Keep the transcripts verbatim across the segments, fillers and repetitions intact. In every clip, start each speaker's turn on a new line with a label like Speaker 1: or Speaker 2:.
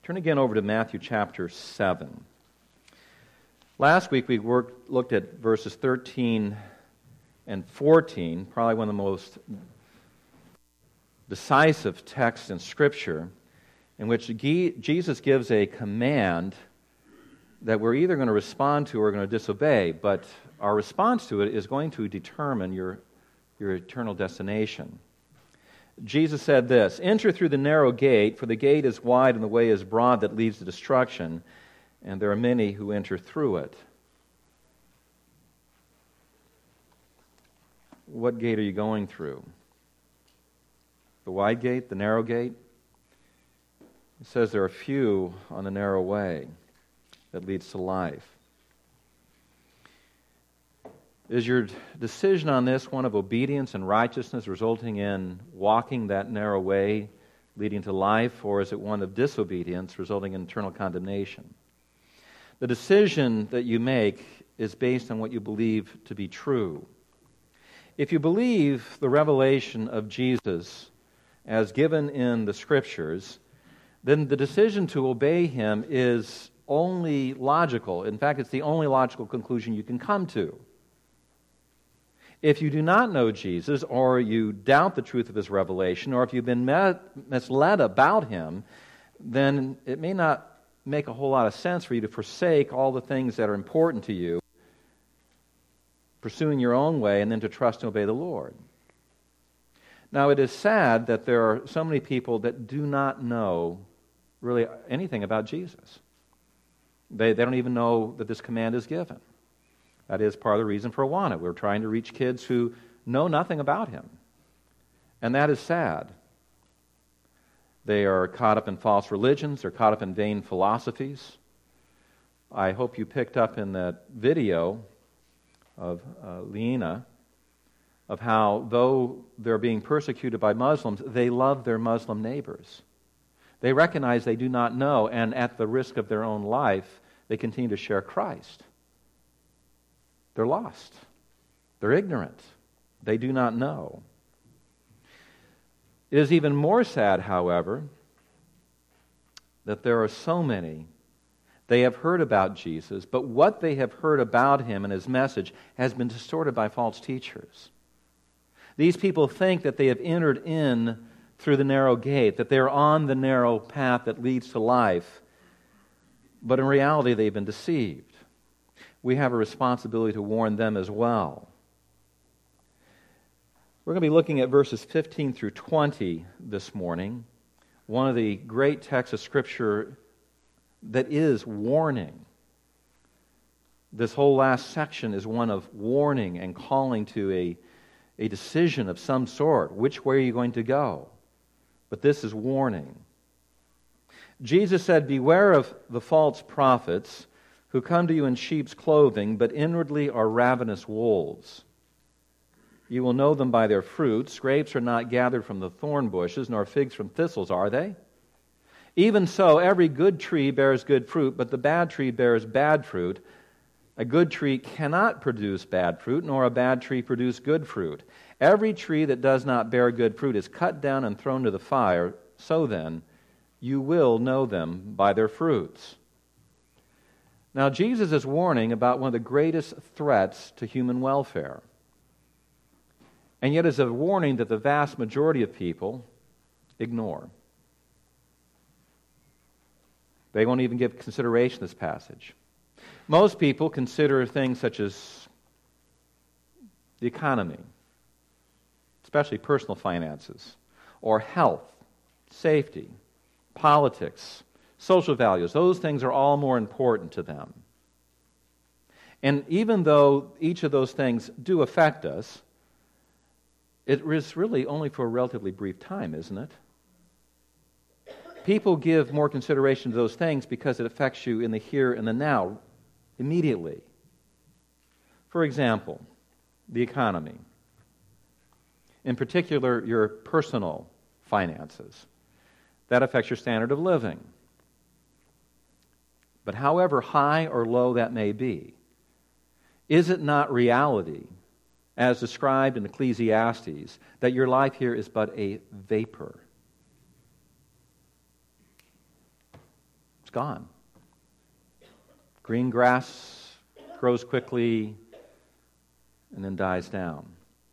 Speaker 1: Turn again over to Matthew chapter seven. Last week we worked, looked at verses thirteen and fourteen, probably one of the most decisive texts in Scripture, in which Jesus gives a command that we're either going to respond to or going to disobey, but our response to it is going to determine your, your eternal destination. Jesus said this, "Enter through the narrow gate, for the gate is wide and the way is broad that leads to destruction, and there are many who enter through it." What gate are you going through? The wide gate, the narrow gate? It says there are few on the narrow way that leads to life. Is your decision on this one of obedience and righteousness, resulting in walking that narrow way, leading to life, or is it one of disobedience, resulting in eternal condemnation? The decision that you make is based on what you believe to be true. If you believe the revelation of Jesus as given in the Scriptures, then the decision to obey Him is only logical. In fact, it's the only logical conclusion you can come to. If you do not know Jesus, or you doubt the truth of His revelation, or if you've been misled about Him, then it may not make a whole lot of sense for you to forsake all the things that are important to you, pursuing your own way, and then to trust and obey the Lord. Now, it is sad that there are so many people that do not know really anything about Jesus. They, they don't even know that this command is given. That is part of the reason for Awana. We're trying to reach kids who know nothing about Him. And that is sad. They are caught up in false religions. They're caught up in vain philosophies. I hope you picked up in that video of uh, Lena of how, though they're being persecuted by Muslims, they love their Muslim neighbors. They recognize they do not know, and at the risk of their own life, they continue to share Christ. They're lost. They're ignorant. They do not know. It is even more sad, however, that there are so many. They have heard about Jesus, but what they have heard about Him and His message has been distorted by false teachers. These people think that they have entered in through the narrow gate, that they are on the narrow path that leads to life, but in reality they've been deceived. We have a responsibility to warn them as well. We're going to be looking at verses fifteen through twenty this morning, one of the great texts of Scripture that is warning. This whole last section is one of warning and calling to a, a decision of some sort. Which way are you going to go? But this is warning. Jesus said, "Beware of the false prophets who come to you in sheep's clothing, but inwardly are ravenous wolves. You will know them by their fruits. Grapes are not gathered from the thorn bushes, nor figs from thistles, are they? Even so, every good tree bears good fruit, but the bad tree bears bad fruit. A good tree cannot produce bad fruit, nor a bad tree produce good fruit. Every tree that does not bear good fruit is cut down and thrown to the fire. So then, you will know them by their fruits." Now, Jesus is warning about one of the greatest threats to human welfare. And yet is a warning that the vast majority of people ignore. They won't even give consideration to this passage. Most people consider things such as the economy, especially personal finances, or health, safety, politics, social values. Those things are all more important to them. And even though each of those things do affect us, it is really only for a relatively brief time, isn't it? People give more consideration to those things because it affects you in the here and the now, immediately. For example, the economy. In particular, your personal finances. That affects your standard of living. But however high or low that may be, is it not reality, as described in Ecclesiastes, that your life here is but a vapor? gone. Green grass grows quickly and then dies down.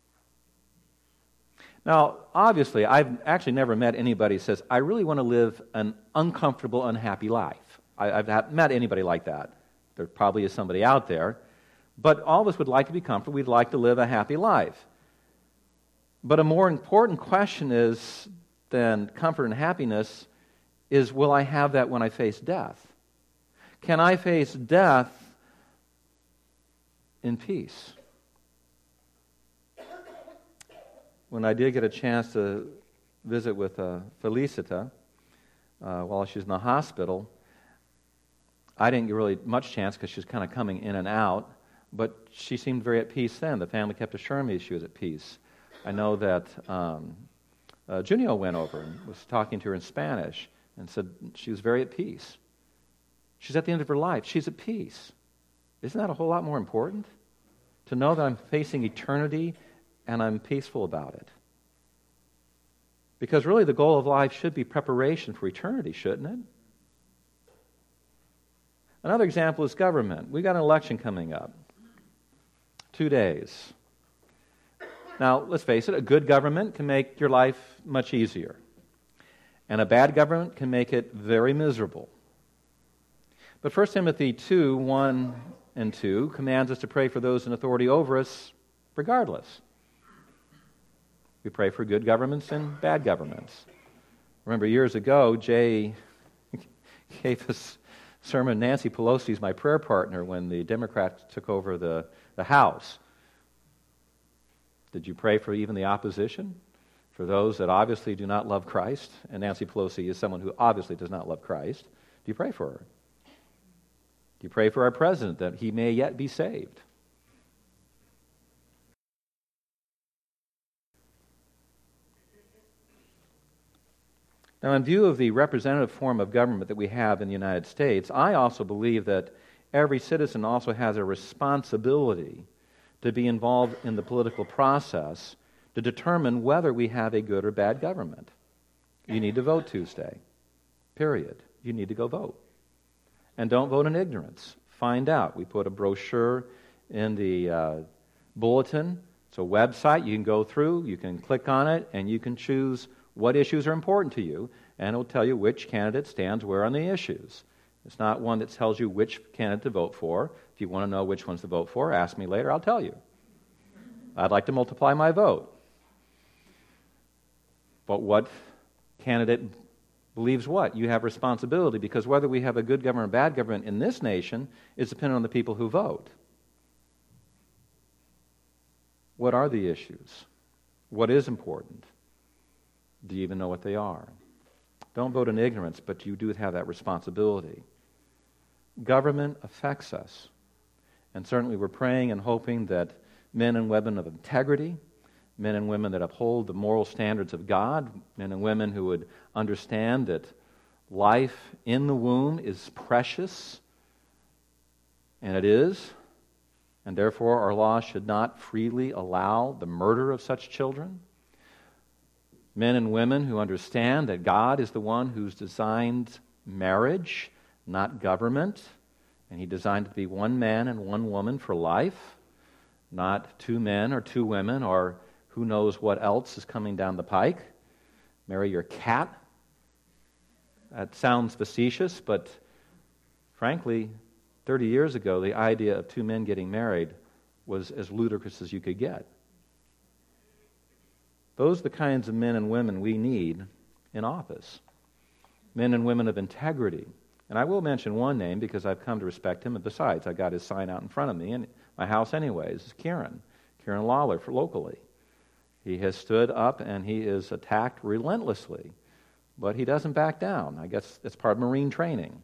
Speaker 1: Now, obviously, I've actually never met anybody who says, I really want to live an uncomfortable, unhappy life. I, I've not met anybody like that. There probably is somebody out there. But all of us would like to be comfortable. We'd like to live a happy life. But a more important question is, than comfort and happiness, is will I have that when I face death? Can I face death in peace? When I did get a chance to visit with uh, Felicita uh, while she was in the hospital, I didn't get really much chance because she was kind of coming in and out, but she seemed very at peace then. The family kept assuring me she was at peace. I know that um, uh, Junio went over and was talking to her in Spanish and said she was very at peace. She's at the end of her life. She's at peace. Isn't that a whole lot more important? To know that I'm facing eternity and I'm peaceful about it. Because really the goal of life should be preparation for eternity, shouldn't it? Another example is government. We've got an election coming up. Two days. Now, let's face it, a good government can make your life much easier. And a bad government can make it very miserable. But First Timothy two, one and two commands us to pray for those in authority over us regardless. We pray for good governments and bad governments. Remember years ago, Jay gave us a sermon. Nancy Pelosi is my prayer partner when the Democrats took over the, the House. Did you pray for even the opposition? For those that obviously do not love Christ? And Nancy Pelosi is someone who obviously does not love Christ. Do you pray for her? Do you pray for our president that he may yet be saved? Now, in view of the representative form of government that we have in the United States, I also believe that every citizen also has a responsibility to be involved in the political process to determine whether we have a good or bad government. You need to vote Tuesday. Period. You need to go vote. And don't vote in ignorance. Find out. We put a brochure in the uh, bulletin. It's a website you can go through. You can click on it, and you can choose what issues are important to you, and it will tell you which candidate stands where on the issues. It's not one that tells you which candidate to vote for. If you want to know which ones to vote for, ask me later, I'll tell you. I'd like to multiply my vote. But what candidate believes what? You have responsibility, because whether we have a good government or bad government in this nation is dependent on the people who vote. What are the issues? What is important? Do you even know what they are? Don't vote in ignorance, but you do have that responsibility. Government affects us. And certainly we're praying and hoping that men and women of integrity, men and women that uphold the moral standards of God, men and women who would understand that life in the womb is precious, and it is, and therefore our law should not freely allow the murder of such children. Men and women who understand that God is the one who's designed marriage, not government, and He designed it to be one man and one woman for life, not two men or two women or who knows what else is coming down the pike. Marry your cat. That sounds facetious, but frankly, thirty years ago, the idea of two men getting married was as ludicrous as you could get. Those are the kinds of men and women we need in office. Men and women of integrity. And I will mention one name because I've come to respect him. And besides, I got his sign out in front of me in my house anyways. It's Kieran. Kieran Lawler for locally. He has stood up and he is attacked relentlessly. But he doesn't back down. I guess it's part of Marine training.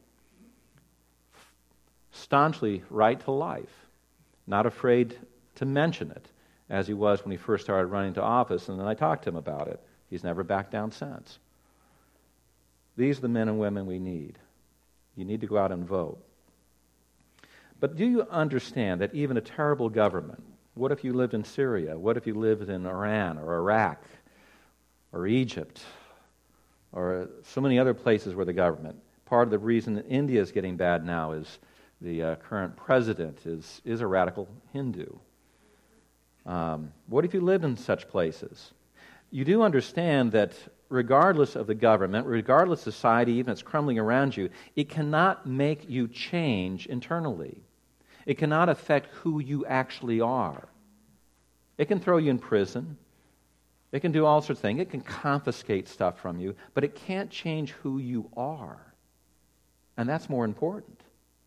Speaker 1: Staunchly right to life. Not afraid to mention it, as he was when he first started running to office, and then I talked to him about it. He's never backed down since. These are the men and women we need. You need to go out and vote. But do you understand that even a terrible government, what if you lived in Syria? What if you lived in Iran or Iraq or Egypt or so many other places where the government, Part of the reason that India is getting bad now is the uh, current president is, is a radical Hindu. Um, what if you lived in such places? You do understand that regardless of the government, regardless of society, even if it's crumbling around you, it cannot make you change internally. It cannot affect who you actually are. It can throw you in prison. It can do all sorts of things. It can confiscate stuff from you, but it can't change who you are. And that's more important.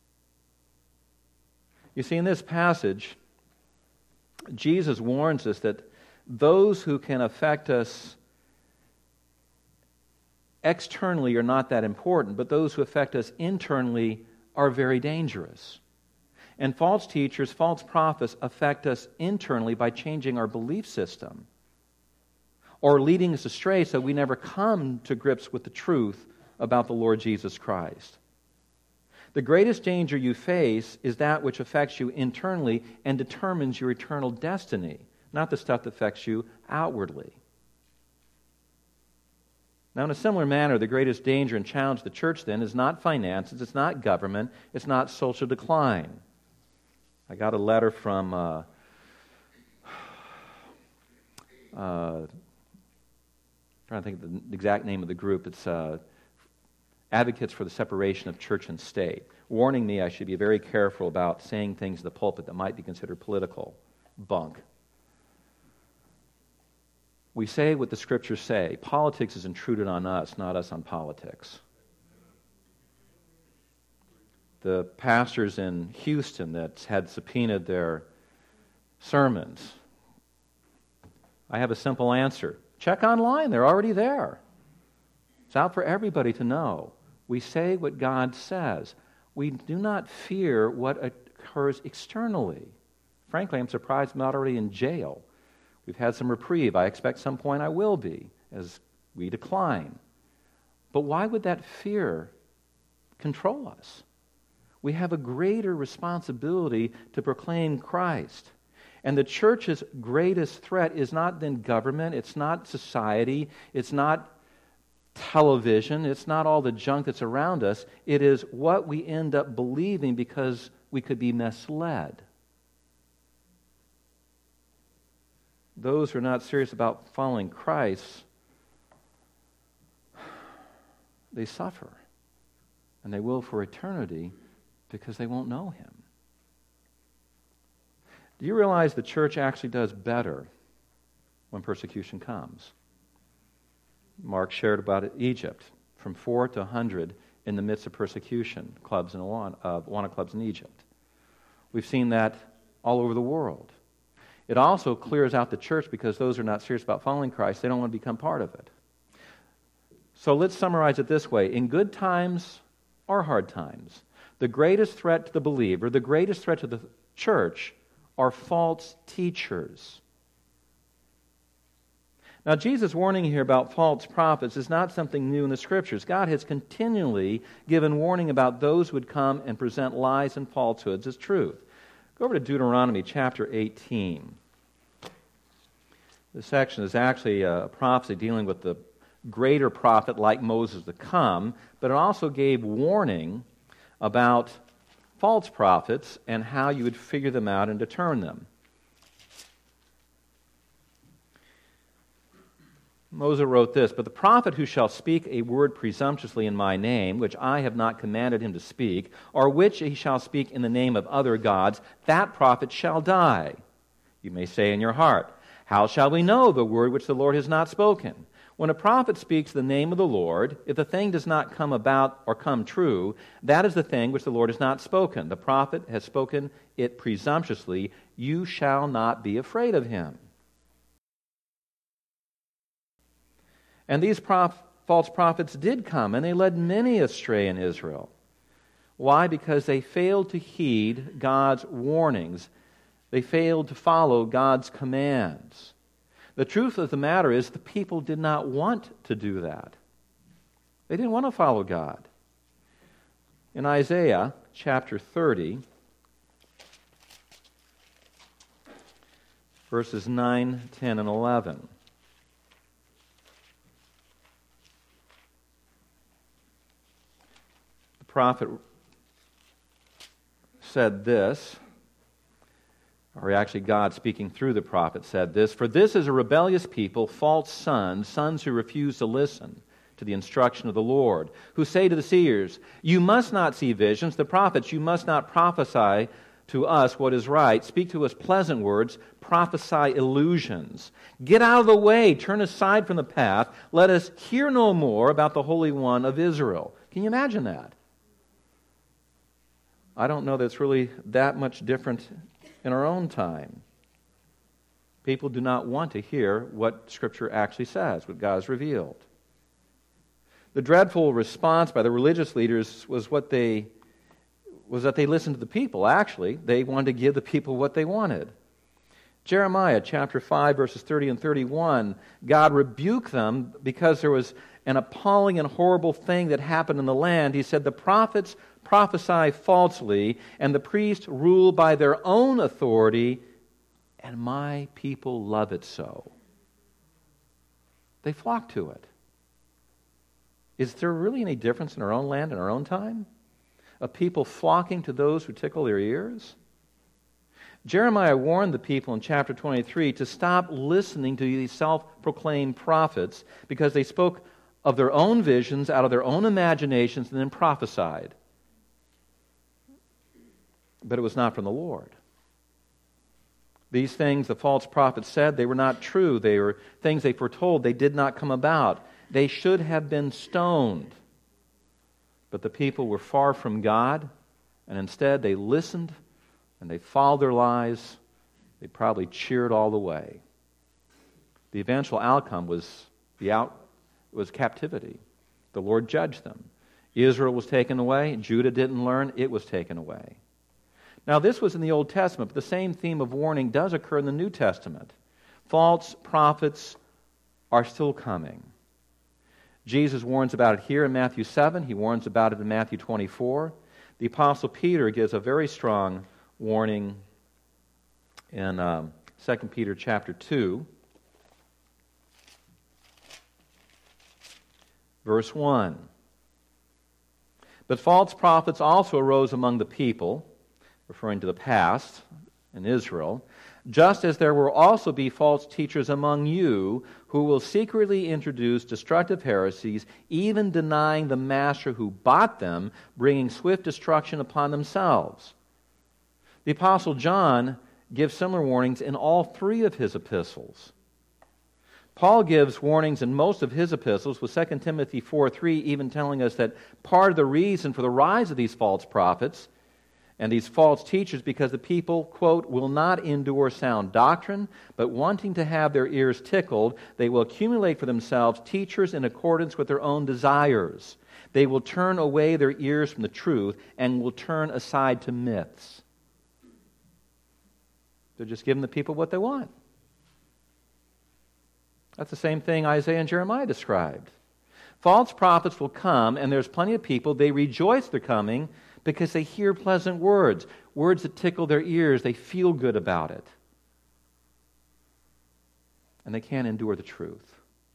Speaker 1: You see, in this passage, Jesus warns us that those who can affect us externally are not that important, but those who affect us internally are very dangerous. And false teachers, false prophets affect us internally by changing our belief system or leading us astray so we never come to grips with the truth about the Lord Jesus Christ. The greatest danger you face is that which affects you internally and determines your eternal destiny, not the stuff that affects you outwardly. Now, in a similar manner, the greatest danger and challenge of the church, then, is not finances, it's not government, it's not social decline. I got a letter from uh, uh, I'm trying to think of the exact name of the group. It's uh, Advocates for the Separation of Church and State, warning me I should be very careful about saying things in the pulpit that might be considered political bunk. We say what the Scriptures say. Politics is intruded on us, not us on politics. The pastors in Houston that had subpoenaed their sermons, I have a simple answer. Check online. They're already there. It's out for everybody to know. We say what God says. We do not fear what occurs externally. Frankly, I'm surprised I'm not already in jail. We've had some reprieve. I expect some point I will be as we decline. But why would that fear control us? We have a greater responsibility to proclaim Christ. And the church's greatest threat is not then government, it's not society, it's not television, it's not all the junk that's around us. It is what we end up believing because we could be misled. Those who are not serious about following Christ, they suffer. And they will for eternity because they won't know Him. Do you realize the church actually does better when persecution comes? Mark shared about it, Egypt, from four to one hundred in the midst of persecution, clubs and Awana, uh, Awana clubs in Egypt. We've seen that all over the world. It also clears out the church because those who are not serious about following Christ, they don't want to become part of it. So let's summarize it this way. In good times or hard times, the greatest threat to the believer, the greatest threat to the church, are false teachers. Now, Jesus' warning here about false prophets is not something new in the Scriptures. God has continually given warning about those who would come and present lies and falsehoods as truth. Go over to Deuteronomy chapter eighteen. This section is actually a prophecy dealing with the greater prophet like Moses to come, but it also gave warning about false prophets and how you would figure them out and determine them. Moses wrote this, "But the prophet who shall speak a word presumptuously in my name, which I have not commanded him to speak, or which he shall speak in the name of other gods, that prophet shall die. You may say in your heart, how shall we know the word which the Lord has not spoken? When a prophet speaks the name of the Lord, if the thing does not come about or come true, that is the thing which the Lord has not spoken. The prophet has spoken it presumptuously. You shall not be afraid of him." And these prof- false prophets did come, and they led many astray in Israel. Why? Because they failed to heed God's warnings. They failed to follow God's commands. The truth of the matter is the people did not want to do that. They didn't want to follow God. In Isaiah chapter thirty, verses nine, ten, and eleven. prophet said this, or actually God speaking through the prophet said this, "For this is a rebellious people, false sons, sons who refuse to listen to the instruction of the Lord, who say to the seers, 'You must not see visions,' the prophets, 'You must not prophesy to us what is right. Speak to us pleasant words, prophesy illusions. Get out of the way, turn aside from the path. Let us hear no more about the Holy One of Israel.'" Can you imagine that? I don't know that it's really that much different in our own time. People do not want to hear what Scripture actually says, what God has revealed. The dreadful response by the religious leaders was what they was that they listened to the people. Actually, they wanted to give the people what they wanted. Jeremiah chapter five, verses thirty and thirty-one, God rebuked them because there was an appalling and horrible thing that happened in the land. He said, "The prophets prophesy falsely, and the priests rule by their own authority, and my people love it so." They flock to it. Is there really any difference in our own land in our own time? Of people flocking to those who tickle their ears? Jeremiah warned the people in chapter twenty-three to stop listening to these self-proclaimed prophets because they spoke of their own visions out of their own imaginations and then prophesied. But it was not from the Lord. These things the false prophets said, they were not true. They were things they foretold. They did not come about. They should have been stoned. But the people were far from God, and instead they listened and they followed their lies. They probably cheered all the way. The eventual outcome was the out was captivity. The Lord judged them. Israel was taken away. Judah didn't learn. It was taken away. Now, this was in the Old Testament, but the same theme of warning does occur in the New Testament. False prophets are still coming. Jesus warns about it here in Matthew seven. He warns about it in Matthew twenty-four. The Apostle Peter gives a very strong warning in um, Second Peter chapter two, verse one. "But false prophets also arose among the people," referring to the past in Israel, "just as there will also be false teachers among you who will secretly introduce destructive heresies, even denying the master who bought them, bringing swift destruction upon themselves." The Apostle John gives similar warnings in all three of his epistles. Paul gives warnings in most of his epistles, with Second Timothy four three even telling us that part of the reason for the rise of these false prophets and these false teachers, because the people, quote, "will not endure sound doctrine, but wanting to have their ears tickled, they will accumulate for themselves teachers in accordance with their own desires. They will turn away their ears from the truth and will turn aside to myths." They're just giving the people what they want. That's the same thing Isaiah and Jeremiah described. False prophets will come, and there's plenty of people, they rejoice they're coming, because they hear pleasant words, words that tickle their ears. They feel good about it. And they can't endure the truth.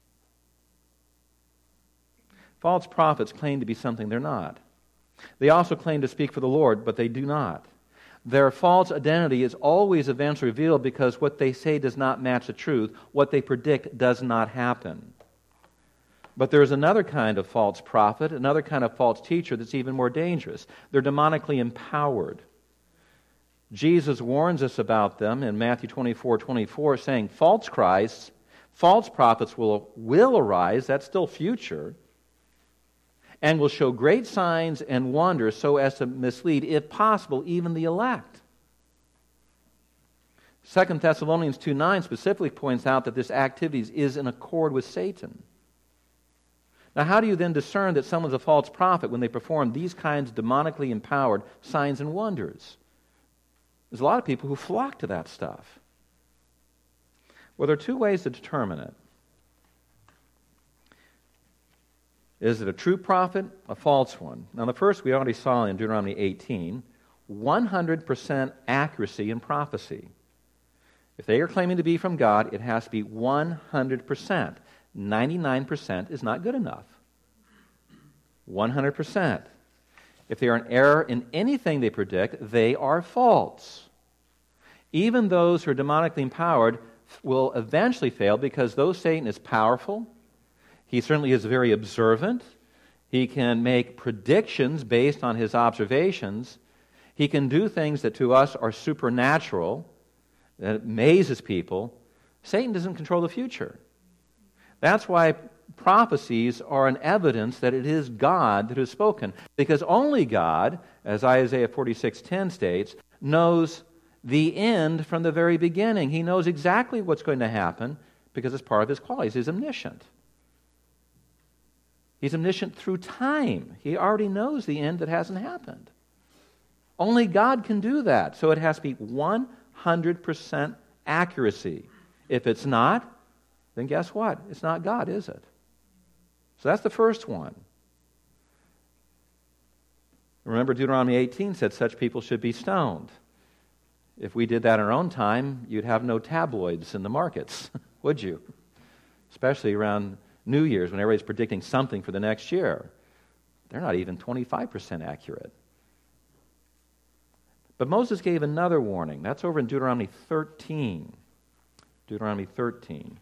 Speaker 1: False prophets claim to be something they're not. They also claim to speak for the Lord, but they do not. Their false identity is always eventually revealed because what they say does not match the truth. What they predict does not happen. But there's another kind of false prophet, another kind of false teacher that's even more dangerous. They're demonically empowered. Jesus warns us about them in Matthew twenty-four twenty-four, saying, false Christs, false prophets will, will arise, that's still future, and will show great signs and wonders so as to mislead, if possible, even the elect. Second Thessalonians two nine specifically points out that this activity is in accord with Satan. Now, how do you then discern that someone's a false prophet when they perform these kinds of demonically empowered signs and wonders? There's a lot of people who flock to that stuff. Well, there are two ways to determine it. Is it a true prophet, a false one? Now, the first we already saw in Deuteronomy eighteen, one hundred percent accuracy in prophecy. If they are claiming to be from God, it has to be one hundred percent. ninety-nine percent is not good enough. one hundred percent. if they are in error in anything they predict, they are false. Even those who are demonically empowered will eventually fail because though Satan is powerful, he certainly is very observant. He can make predictions based on his observations. He can do things that to us are supernatural, that amazes people. Satan doesn't control the future. That's why prophecies are an evidence that it is God that has spoken. Because only God, as Isaiah forty-six ten states, knows the end from the very beginning. He knows exactly what's going to happen because it's part of his qualities. He's omniscient. He's omniscient through time. He already knows the end that hasn't happened. Only God can do that. So it has to be one hundred percent accuracy. If it's not, then guess what? It's not God, is it? So that's the first one. Remember, Deuteronomy eighteen said such people should be stoned. If we did that in our own time, you'd have no tabloids in the markets, would you? Especially around New Year's when everybody's predicting something for the next year. They're not even twenty-five percent accurate. But Moses gave another warning. That's over in Deuteronomy thirteen. Deuteronomy thirteen.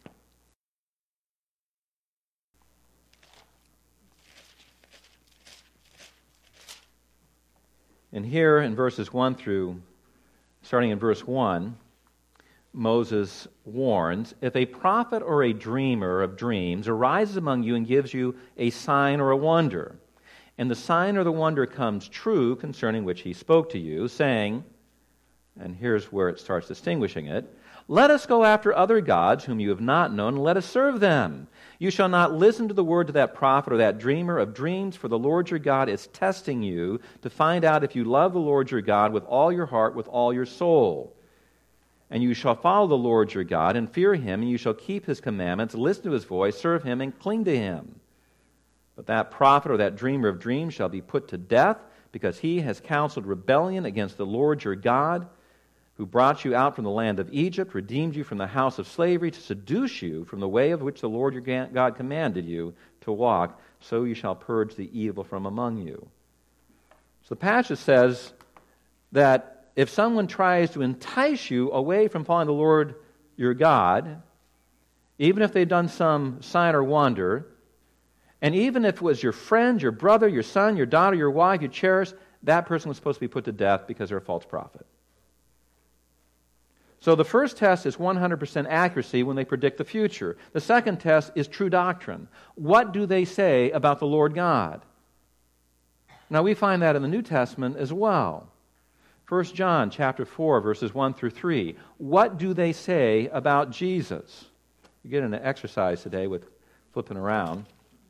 Speaker 1: And here in verses one through, starting in verse one, Moses warns, if a prophet or a dreamer of dreams arises among you and gives you a sign or a wonder, and the sign or the wonder comes true concerning which he spoke to you, saying, and here's where it starts distinguishing it, let us go after other gods whom you have not known, and let us serve them. You shall not listen to the word of that prophet or that dreamer of dreams, for the Lord your God is testing you to find out if you love the Lord your God with all your heart, with all your soul. And you shall follow the Lord your God and fear him, and you shall keep his commandments, listen to his voice, serve him, and cling to him. But that prophet or that dreamer of dreams shall be put to death, because he has counseled rebellion against the Lord your God, who brought you out from the land of Egypt, redeemed you from the house of slavery, to seduce you from the way of which the Lord your God commanded you to walk, so you shall purge the evil from among you. So the passage says that if someone tries to entice you away from following the Lord your God, even if they've done some sign or wonder, and even if it was your friend, your brother, your son, your daughter, your wife you cherish, that person was supposed to be put to death because they're a false prophet. So the first test is one hundred percent accuracy when they predict the future. The second test is true doctrine. What do they say about the Lord God? Now we find that in the New Testament as well. First John chapter four, verses one through three. What do they say about Jesus? You get an exercise today with flipping around.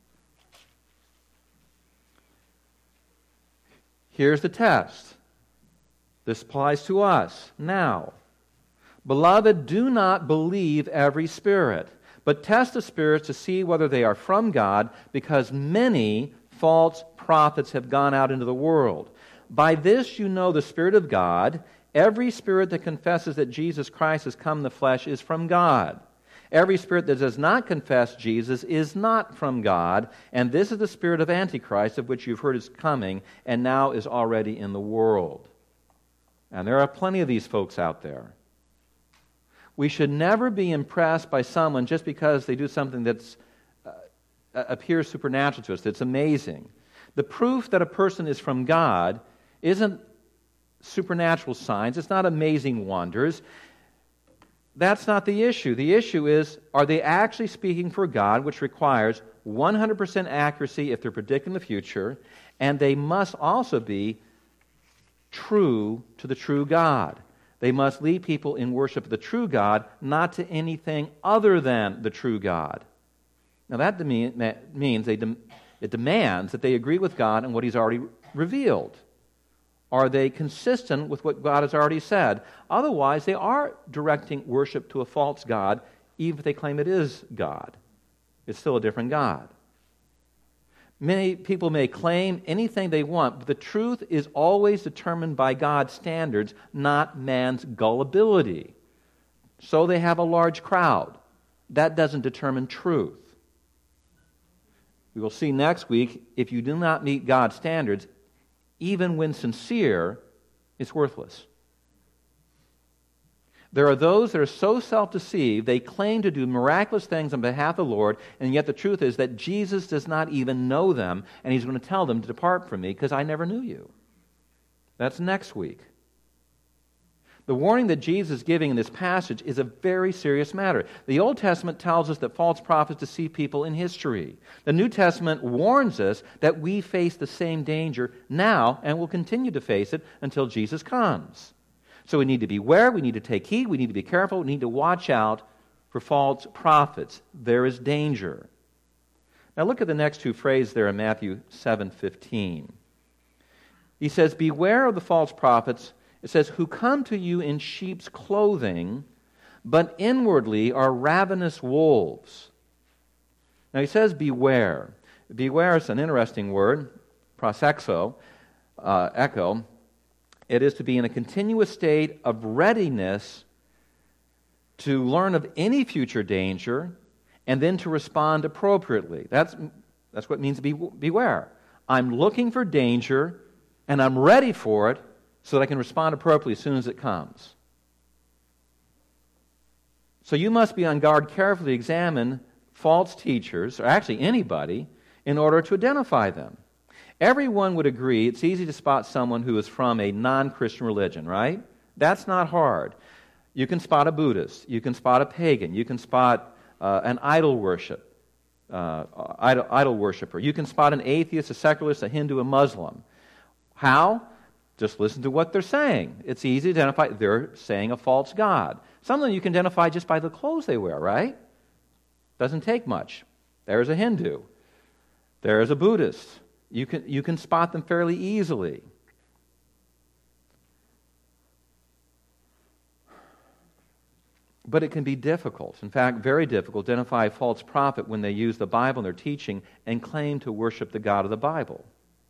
Speaker 1: Here's the test. This applies to us now. Beloved, do not believe every spirit, but test the spirits to see whether they are from God, because many false prophets have gone out into the world. By this you know the Spirit of God. Every spirit that confesses that Jesus Christ has come in the flesh is from God. Every spirit that does not confess Jesus is not from God, and this is the spirit of Antichrist, of which you've heard is coming, and now is already in the world. And there are plenty of these folks out there. We should never be impressed by someone just because they do something that uh, appears supernatural to us, that's amazing. The proof that a person is from God isn't supernatural signs, it's not amazing wonders. That's not the issue. The issue is, are they actually speaking for God, which requires one hundred percent accuracy if they're predicting the future, and they must also be true to the true God. They must lead people in worship of the true God, not to anything other than the true God. Now that means they dem- it demands that they agree with God and what He's already revealed. Are they consistent with what God has already said? Otherwise, they are directing worship to a false God, even if they claim it is God. It's still a different God. Many people may claim anything they want, but the truth is always determined by God's standards, not man's gullibility. So they have a large crowd. That doesn't determine truth. We will see next week, if you do not meet God's standards, even when sincere, is worthless. There are those that are so self-deceived, they claim to do miraculous things on behalf of the Lord, and yet the truth is that Jesus does not even know them, and he's going to tell them to depart from me because I never knew you. That's next week. The warning that Jesus is giving in this passage is a very serious matter. The Old Testament tells us that false prophets deceive people in history. The New Testament warns us that we face the same danger now and will continue to face it until Jesus comes. So we need to beware, we need to take heed, we need to be careful, we need to watch out for false prophets. There is danger. Now look at the next two phrases there in Matthew seven fifteen. He says, beware of the false prophets, it says, who come to you in sheep's clothing, but inwardly are ravenous wolves. Now he says beware. Beware is an interesting word, prosexo, uh, echo. It is to be in a continuous state of readiness to learn of any future danger and then to respond appropriately. That's, that's what it means to be, beware. I'm looking for danger and I'm ready for it so that I can respond appropriately as soon as it comes. So you must be on guard, carefully examine false teachers, or actually anybody, in order to identify them. Everyone would agree it's easy to spot someone who is from a non-Christian religion, right? That's not hard. You can spot a Buddhist. You can spot a pagan. You can spot uh, an idol worship, uh, idol, idol worshiper. You can spot an atheist, a secularist, a Hindu, a Muslim. How? Just listen to what they're saying. It's easy to identify. They're saying a false god. Some of them you can identify just by the clothes they wear, right? Doesn't take much. There's a Hindu. There's a Buddhist. You can, you can spot them fairly easily. But it can be difficult, in fact, very difficult, to identify a false prophet when they use the Bible in their teaching and claim to worship the God of the Bible.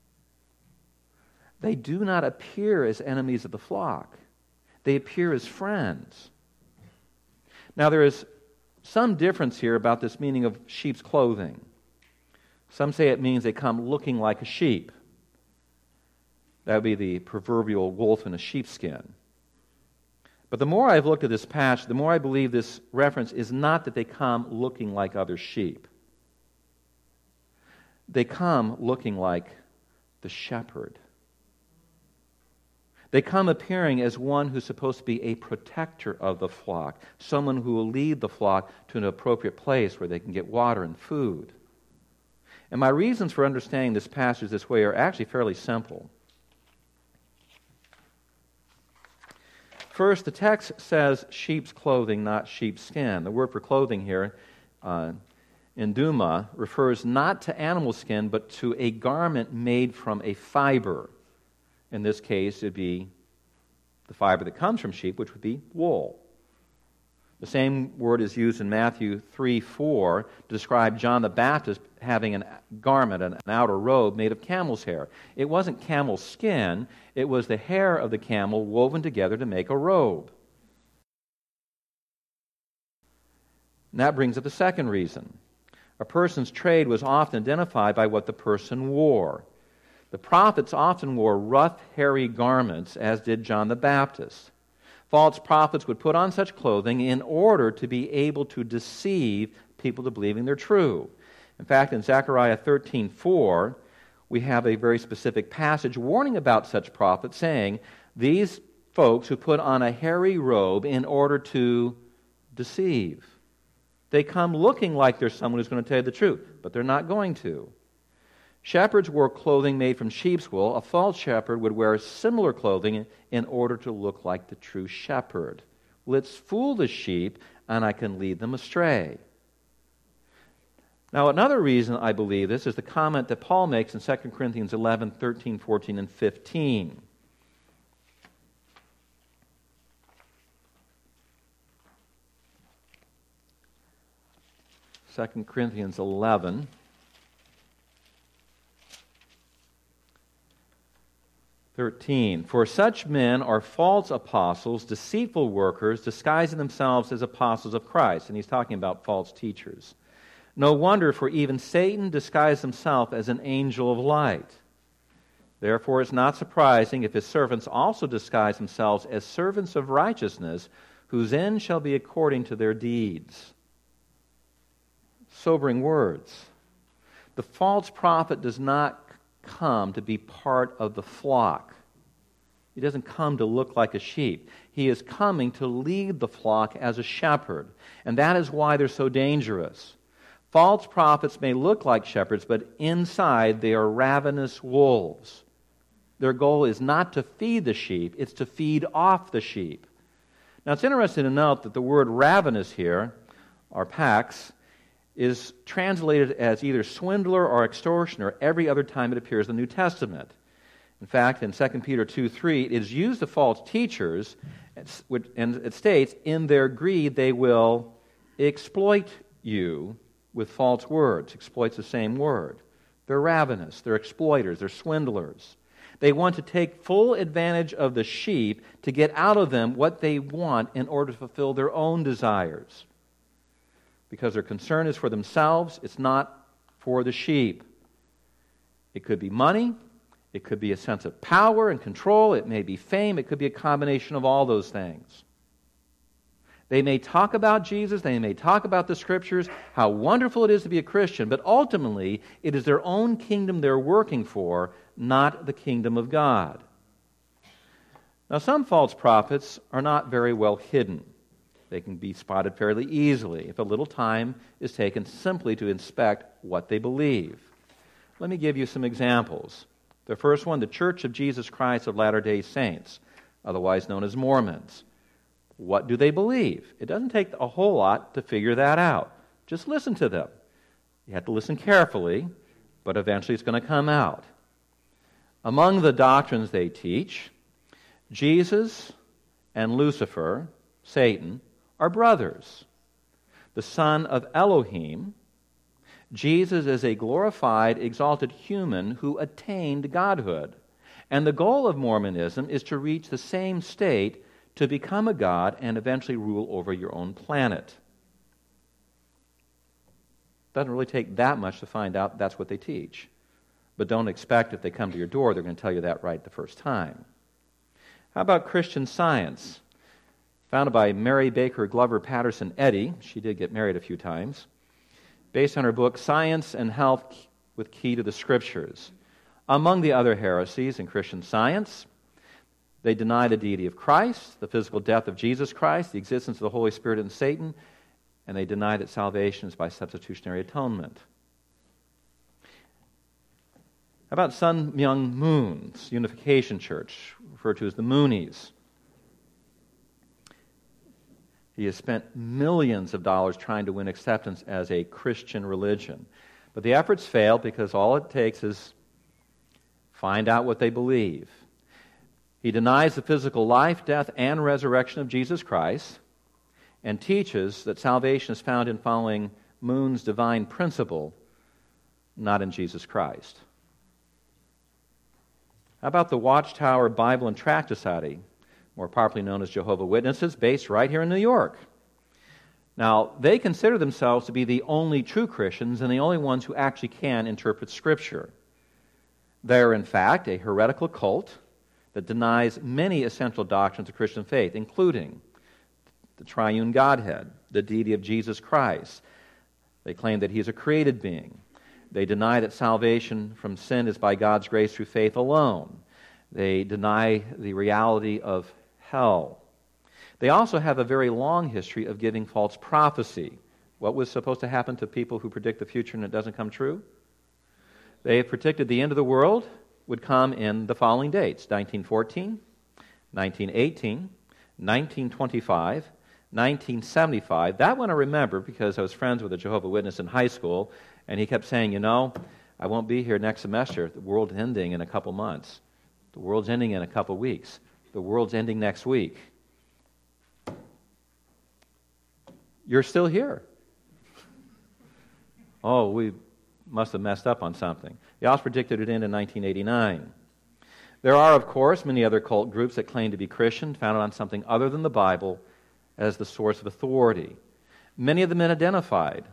Speaker 1: They do not appear as enemies of the flock. They appear as friends. Now, there is some difference here about this meaning of sheep's clothing. Some say it means they come looking like a sheep. That would be the proverbial wolf in a sheepskin. But the more I've looked at this passage, the more I believe this reference is not that they come looking like other sheep. They come looking like the shepherd. They come appearing as one who's supposed to be a protector of the flock, someone who will lead the flock to an appropriate place where they can get water and food. And my reasons for understanding this passage this way are actually fairly simple. First, the text says sheep's clothing, not sheep's skin. The word for clothing here, uh, in Duma, refers not to animal skin, but to a garment made from a fiber. In this case, it would be the fiber that comes from sheep, which would be wool. The same word is used in Matthew three four to describe John the Baptist having a garment, an outer robe made of camel's hair. It wasn't camel skin, it was the hair of the camel woven together to make a robe. And that brings up the second reason. A person's trade was often identified by what the person wore. The prophets often wore rough, hairy garments, as did John the Baptist. False prophets would put on such clothing in order to be able to deceive people to believing they're true. In fact, in Zechariah thirteen four, we have a very specific passage warning about such prophets, saying, these folks who put on a hairy robe in order to deceive. They come looking like there's someone who's going to tell you the truth, but they're not going to. Shepherds wore clothing made from sheep's wool. A false shepherd would wear similar clothing in order to look like the true shepherd. Let's fool the sheep, and I can lead them astray. Now, another reason I believe this is the comment that Paul makes in Second Corinthians eleven, thirteen, fourteen, and fifteen. Second Corinthians eleven. thirteen. For such men are false apostles, deceitful workers, disguising themselves as apostles of Christ. And he's talking about false teachers. No wonder, for even Satan disguised himself as an angel of light. Therefore it's not surprising if his servants also disguise themselves as servants of righteousness, whose end shall be according to their deeds. Sobering words. The false prophet does not come to be part of the flock. He doesn't come to look like a sheep. He is coming to lead the flock as a shepherd. And that is why they're so dangerous. False prophets may look like shepherds, but inside they are ravenous wolves. Their goal is not to feed the sheep, it's to feed off the sheep. Now it's interesting to note that the word ravenous here, or pax, is translated as either swindler or extortioner every other time it appears in the New Testament. In fact, in Second Peter two three, it is used of false teachers, and it states, in their greed they will exploit you with false words. Exploit's the same word. They're ravenous, they're exploiters, they're swindlers. They want to take full advantage of the sheep to get out of them what they want in order to fulfill their own desires. Because their concern is for themselves, it's not for the sheep. It could be money, it could be a sense of power and control, it may be fame, it could be a combination of all those things. They may talk about Jesus, they may talk about the Scriptures, how wonderful it is to be a Christian, but ultimately it is their own kingdom they're working for, not the kingdom of God. Now, some false prophets are not very well hidden. They can be spotted fairly easily if a little time is taken simply to inspect what they believe. Let me give you some examples. The first one, the Church of Jesus Christ of Latter-day Saints, otherwise known as Mormons. What do they believe? It doesn't take a whole lot to figure that out. Just listen to them. You have to listen carefully, but eventually it's going to come out. Among the doctrines they teach, Jesus and Lucifer, Satan, are brothers. The son of Elohim, Jesus is a glorified, exalted human who attained godhood. And the goal of Mormonism is to reach the same state, to become a god and eventually rule over your own planet. Doesn't really take that much to find out that's what they teach. But don't expect if they come to your door, they're going to tell you that right the first time. How about Christian Science? Founded by Mary Baker Glover Patterson Eddy. She did get married a few times. Based on her book, Science and Health with Key to the Scriptures. Among the other heresies in Christian Science, they deny the deity of Christ, the physical death of Jesus Christ, the existence of the Holy Spirit and Satan, and they deny that salvation is by substitutionary atonement. How about Sun Myung Moon's Unification Church, referred to as the Moonies? He has spent millions of dollars trying to win acceptance as a Christian religion. But the efforts fail because all it takes is find out what they believe. He denies the physical life, death, and resurrection of Jesus Christ and teaches that salvation is found in following Moon's divine principle, not in Jesus Christ. How about the Watchtower Bible and Tract Society, more popularly known as Jehovah's Witnesses, based right here in New York? Now, they consider themselves to be the only true Christians and the only ones who actually can interpret Scripture. They're, in fact, a heretical cult that denies many essential doctrines of Christian faith, including the triune Godhead, the deity of Jesus Christ. They claim that He is a created being. They deny that salvation from sin is by God's grace through faith alone. They deny the reality of hell. They also have a very long history of giving false prophecy. What was supposed to happen to people who predict the future and it doesn't come true? They have predicted the end of the world would come in the following dates: nineteen fourteen, nineteen eighteen, nineteen twenty-five, nineteen seventy-five. That one I remember because I was friends with a Jehovah's Witness in high school, and he kept saying, you know, I won't be here next semester. The world's ending in a couple months. The world's ending in a couple weeks. The world's ending next week. You're still here. Oh, we must have messed up on something. They also predicted it in in nineteen eighty-nine. There are, of course, many other cult groups that claim to be Christian, founded on something other than the Bible as the source of authority. Many of them identified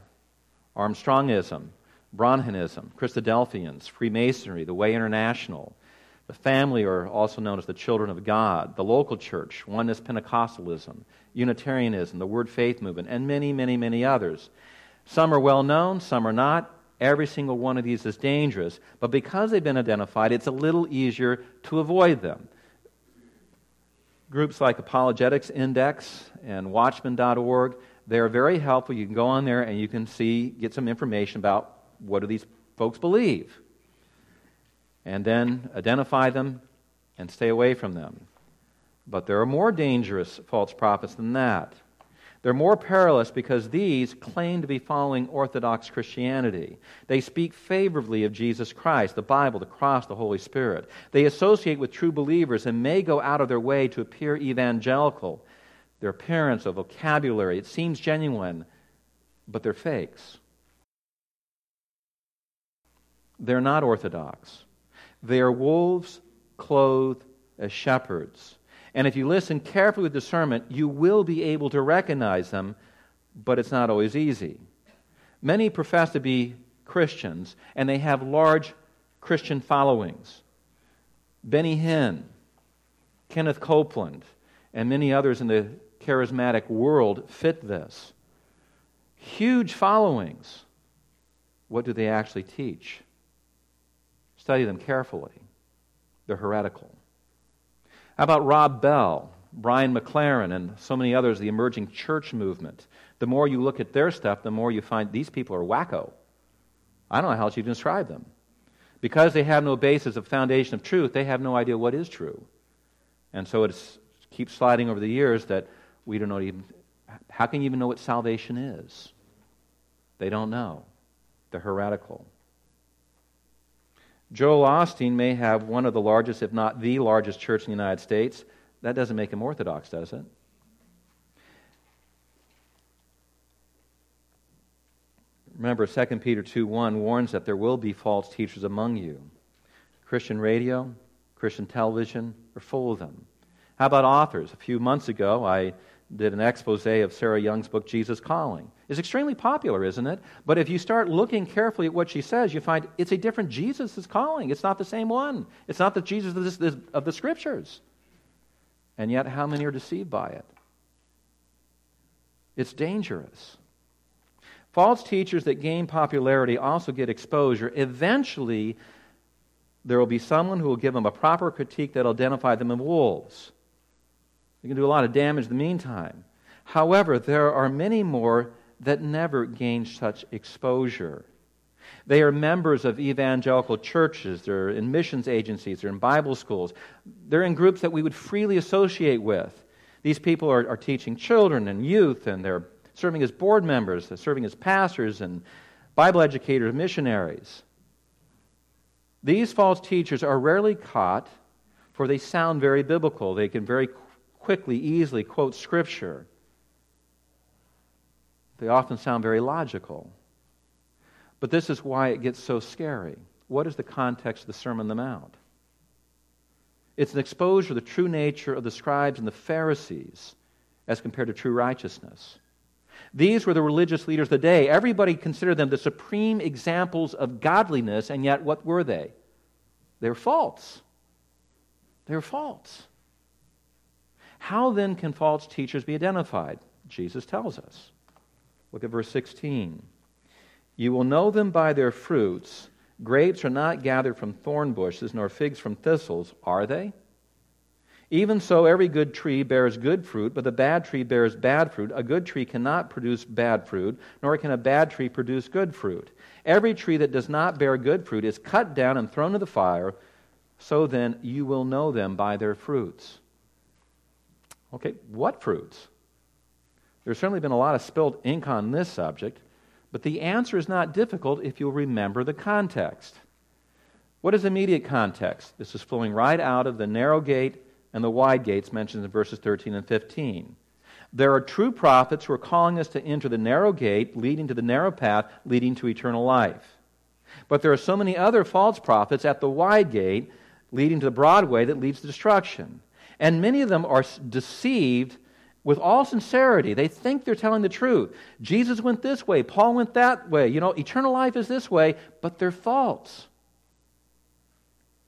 Speaker 1: Armstrongism, Branhanism, Christadelphians, Freemasonry, the Way International, The family are also known as the children of God. The local church, Oneness Pentecostalism, Unitarianism, the Word Faith Movement, and many, many, many others. Some are well known, some are not. Every single one of these is dangerous. But because they've been identified, it's a little easier to avoid them. Groups like Apologetics Index and Watchman dot org, they are very helpful. You can go on there and you can see, get some information about what do these folks believe. And then identify them and stay away from them. But there are more dangerous false prophets than that. They're more perilous because these claim to be following Orthodox Christianity. They speak favorably of Jesus Christ, the Bible, the cross, the Holy Spirit. They associate with true believers and may go out of their way to appear evangelical. Their appearance, their vocabulary, it seems genuine, but they're fakes. They're not Orthodox. They are wolves clothed as shepherds. And if you listen carefully with discernment, you will be able to recognize them, but it's not always easy. Many profess to be Christians, and they have large Christian followings. Benny Hinn, Kenneth Copeland, and many others in the charismatic world fit this. Huge followings. What do they actually teach? Study them carefully. They're heretical. How about Rob Bell, Brian McLaren, and so many others, the emerging church movement? The more you look at their stuff, the more you find these people are wacko. I don't know how else you can describe them. Because they have no basis of foundation of truth, they have no idea what is true. And so it keeps sliding over the years that we don't know even, how can you even know what salvation is? They don't know. They're heretical. Joel Osteen may have one of the largest, if not the largest church in the United States. That doesn't make him Orthodox, does it? Remember, Second Peter two one warns that there will be false teachers among you. Christian radio, Christian television are full of them. How about authors? A few months ago, I did an expose of Sarah Young's book, Jesus Calling. It's extremely popular, isn't it? But if you start looking carefully at what she says, you find it's a different Jesus is calling. It's not the same one. It's not the Jesus of, this, of the Scriptures. And yet, how many are deceived by it? It's dangerous. False teachers that gain popularity also get exposure. Eventually, there will be someone who will give them a proper critique that will identify them as wolves. They can do a lot of damage in the meantime. However, there are many more that never gain such exposure. They are members of evangelical churches. They're in missions agencies. They're in Bible schools. They're in groups that we would freely associate with. These people are, are teaching children and youth, and they're serving as board members, they're serving as pastors and Bible educators, missionaries. These false teachers are rarely caught, for they sound very biblical. They can very quickly, easily quote Scripture. They often sound very logical. But this is why it gets so scary. What is the context of the Sermon on the Mount? It's an exposure of the true nature of the scribes and the Pharisees as compared to true righteousness. These were the religious leaders of the day. Everybody considered them the supreme examples of godliness, and yet what were they? They were false. They were false. How then can false teachers be identified? Jesus tells us. Look at verse sixteen. You will know them by their fruits. Grapes are not gathered from thorn bushes, nor figs from thistles, are they? Even so, every good tree bears good fruit, but the bad tree bears bad fruit. A good tree cannot produce bad fruit, nor can a bad tree produce good fruit. Every tree that does not bear good fruit is cut down and thrown into the fire. So then you will know them by their fruits. Okay, what fruits? There's certainly been a lot of spilled ink on this subject, but the answer is not difficult if you'll remember the context. What is the immediate context? This is flowing right out of the narrow gate and the wide gates mentioned in verses thirteen and fifteen. There are true prophets who are calling us to enter the narrow gate, leading to the narrow path, leading to eternal life. But there are so many other false prophets at the wide gate, leading to the broad way that leads to destruction. And many of them are deceived with all sincerity. They think they're telling the truth. Jesus went this way, Paul went that way. You know, eternal life is this way, but they're false.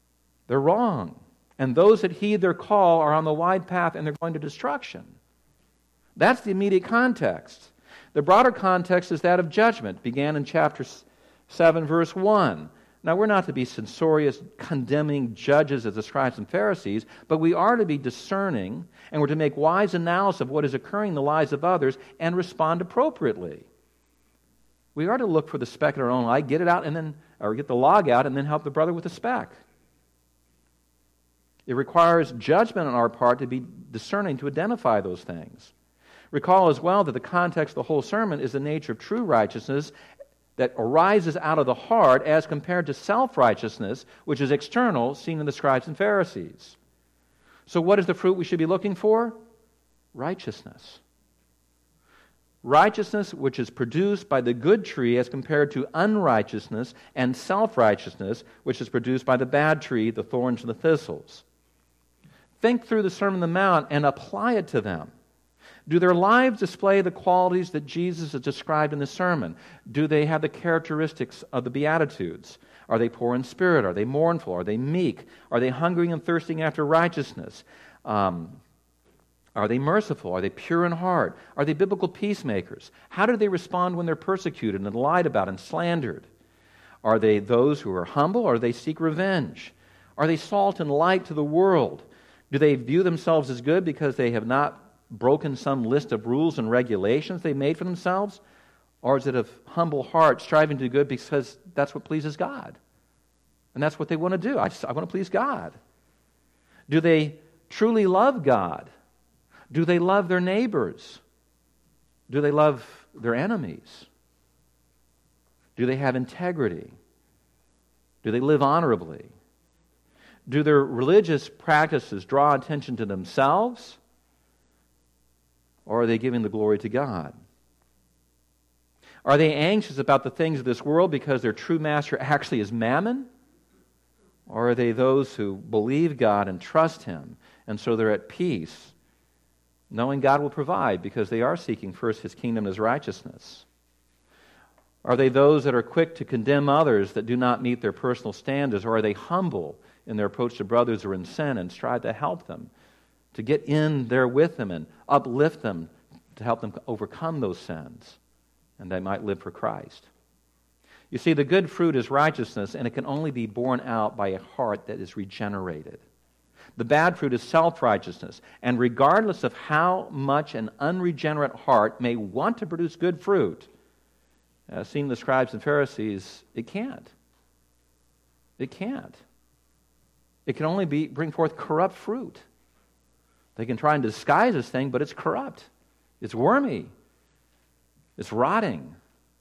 Speaker 1: They're wrong. And those that heed their call are on the wide path and they're going to destruction. That's the immediate context. The broader context is that of judgment, began in chapter seven, verse one. Now, we're not to be censorious, condemning judges as the scribes and Pharisees, but we are to be discerning, and we're to make wise analysis of what is occurring in the lives of others and respond appropriately. We are to look for the speck in our own eye, get it out, and then, or get the log out, and then help the brother with the speck. It requires judgment on our part to be discerning to identify those things. Recall as well that the context of the whole sermon is the nature of true righteousness that arises out of the heart as compared to self-righteousness, which is external, seen in the scribes and Pharisees. So what is the fruit we should be looking for? Righteousness. Righteousness which is produced by the good tree as compared to unrighteousness and self-righteousness which is produced by the bad tree, the thorns and the thistles. Think through the Sermon on the Mount and apply it to them. Do their lives display the qualities that Jesus has described in the sermon? Do they have the characteristics of the Beatitudes? Are they poor in spirit? Are they mournful? Are they meek? Are they hungering and thirsting after righteousness? Um, are they merciful? Are they pure in heart? Are they biblical peacemakers? How do they respond when they're persecuted and lied about and slandered? Are they those who are humble, or do they seek revenge? Are they salt and light to the world? Do they view themselves as good because they have not broken some list of rules and regulations they made for themselves? Or is it a humble heart striving to do good because that's what pleases God? And that's what they want to do. I, just, I want to please God. Do they truly love God? Do they love their neighbors? Do they love their enemies? Do they have integrity? Do they live honorably? Do their religious practices draw attention to themselves? Or are they giving the glory to God? Are they anxious about the things of this world because their true master actually is Mammon? Or are they those who believe God and trust Him, and so they're at peace, knowing God will provide because they are seeking first His kingdom and His righteousness? Are they those that are quick to condemn others that do not meet their personal standards, or are they humble in their approach to brothers who are in sin and strive to help them, to get in there with them and uplift them to help them overcome those sins, and they might live for Christ? You see, the good fruit is righteousness, and it can only be borne out by a heart that is regenerated. The bad fruit is self-righteousness, and regardless of how much an unregenerate heart may want to produce good fruit, as seen in the scribes and Pharisees, it can't. It can't. It can only be bring forth corrupt fruit. They can try and disguise this thing, but it's corrupt. It's wormy. It's rotting.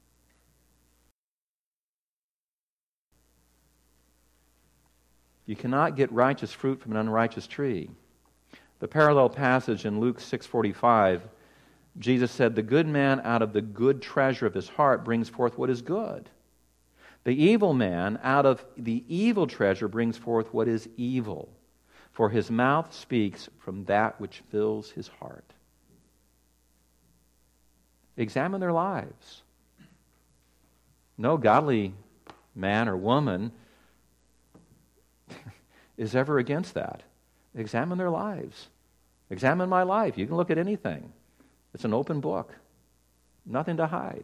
Speaker 1: You cannot get righteous fruit from an unrighteous tree. The parallel passage in Luke six forty-five, Jesus said, "The good man out of the good treasure of his heart brings forth what is good. The evil man out of the evil treasure brings forth what is evil. For his mouth speaks from that which fills his heart." Examine their lives. No godly man or woman is ever against that. Examine their lives. Examine my life. You can look at anything. It's an open book. Nothing to hide.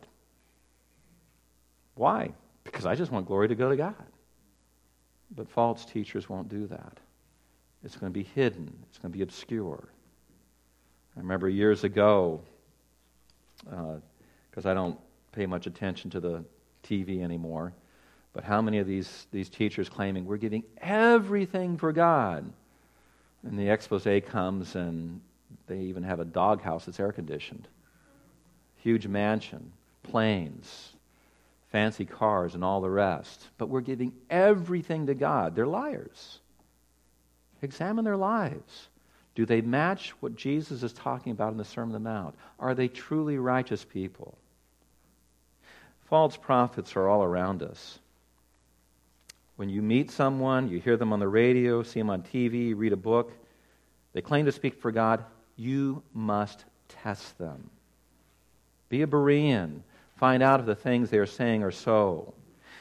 Speaker 1: Why? Because I just want glory to go to God. But false teachers won't do that. It's going to be hidden. It's going to be obscure. I remember years ago, because uh, I don't pay much attention to the T V anymore, but how many of these, these teachers claiming we're giving everything for God? And the expose comes and they even have a doghouse that's air-conditioned. Huge mansion, planes, fancy cars, and all the rest. But we're giving everything to God. They're liars. Examine their lives. Do they match what Jesus is talking about in the Sermon on the Mount? Are they truly righteous people? False prophets are all around us. When you meet someone, you hear them on the radio, see them on T V, read a book, they claim to speak for God, you must test them. Be a Berean. Find out if the things they are saying are so.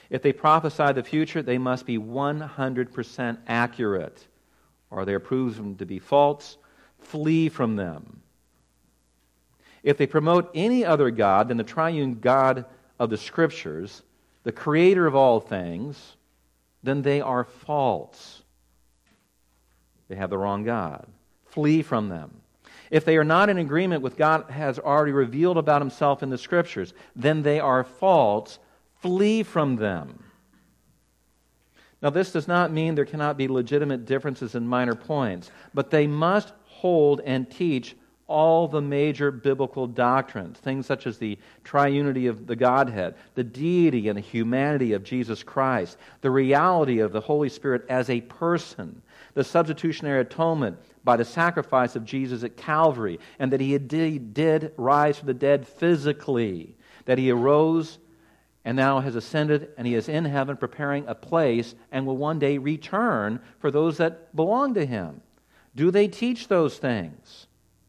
Speaker 1: If they prophesy the future, they must be one hundred percent accurate, or they are proven to be false. Flee from them. If they promote any other God than the triune God of the Scriptures, the creator of all things, then they are false. They have the wrong God. Flee from them. If they are not in agreement with God has already revealed about Himself in the Scriptures, then they are false. Flee from them. Now, this does not mean there cannot be legitimate differences in minor points, but they must hold and teach all the major biblical doctrines, things such as the triunity of the Godhead, the deity and the humanity of Jesus Christ, the reality of the Holy Spirit as a person, the substitutionary atonement by the sacrifice of Jesus at Calvary, and that He did, did rise from the dead physically, that He arose and now has ascended, and He is in heaven preparing a place and will one day return for those that belong to Him. Do they teach those things?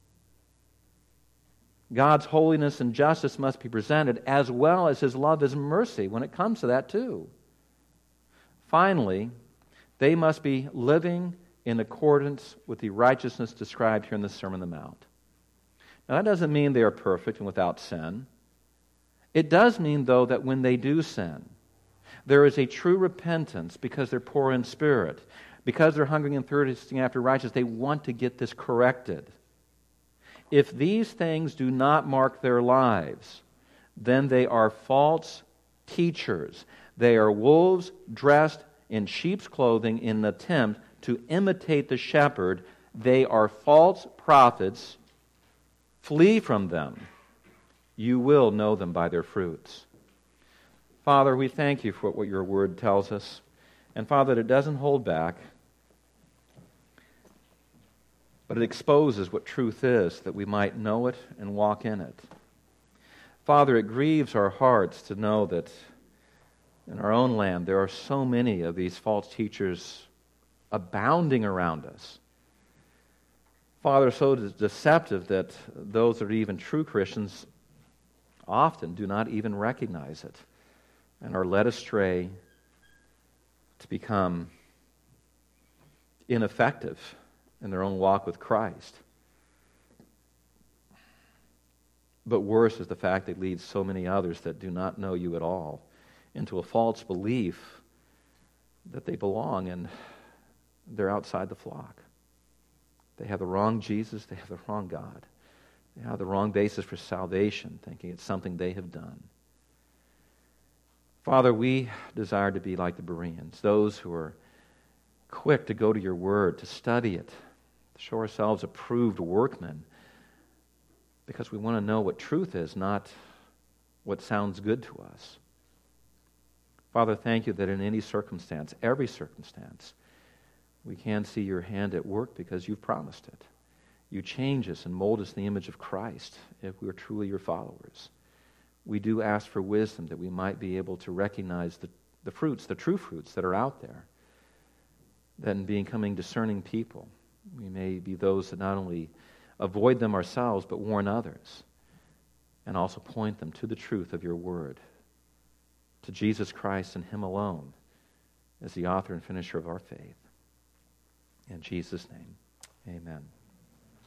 Speaker 1: God's holiness and justice must be presented, as well as His love and mercy when it comes to that too. Finally, they must be living in accordance with the righteousness described here in the Sermon on the Mount. Now, that doesn't mean they are perfect and without sin. It does mean, though, that when they do sin, there is a true repentance because they're poor in spirit. Because they're hungering and thirsting after righteousness, they want to get this corrected. If these things do not mark their lives, then they are false teachers. They are wolves dressed in sheep's clothing in an attempt to imitate the shepherd. They are false prophets. Flee from them. You will know them by their fruits. Father, we thank You for what Your Word tells us. And Father, that it doesn't hold back, but it exposes what truth is, that we might know it and walk in it. Father, it grieves our hearts to know that in our own land there are so many of these false teachers abounding around us. Father, so deceptive that those that are even true Christians often do not even recognize it and are led astray to become ineffective in their own walk with Christ. But worse is the fact that it leads so many others that do not know You at all into a false belief that they belong and they're outside the flock. They have the wrong Jesus, they have the wrong God. They have the wrong basis for salvation, thinking it's something they have done. Father, we desire to be like the Bereans, those who are quick to go to Your Word, to study it, to show ourselves approved workmen, because we want to know what truth is, not what sounds good to us. Father, thank You that in any circumstance, every circumstance, we can see Your hand at work because You've promised it. You change us and mold us in the image of Christ if we are truly Your followers. We do ask for wisdom that we might be able to recognize the, the fruits, the true fruits that are out there. Then becoming discerning people, we may be those that not only avoid them ourselves, but warn others, and also point them to the truth of Your Word, to Jesus Christ and Him alone as the author and finisher of our faith. In Jesus' name, amen.